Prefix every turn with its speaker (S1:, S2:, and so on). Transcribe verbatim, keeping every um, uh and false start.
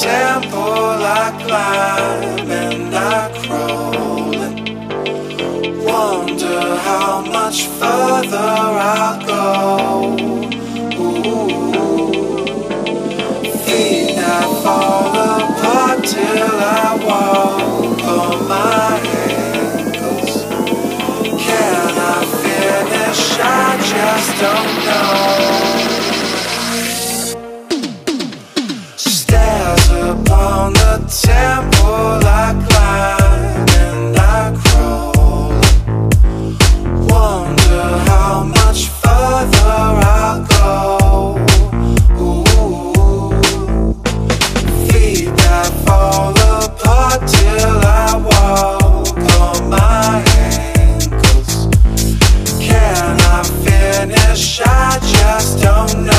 S1: temple I climb and I crawl and wonder how much further I'll go. Ooh. Feet that fall apart till I walk on my ankles. Can I finish? I just don't know. Stairs upon the temple I climb and I crawl. Wonder how much further I'll go. Ooh. Feet that fall apart till I walk on my ankles. Can I finish? I just don't know.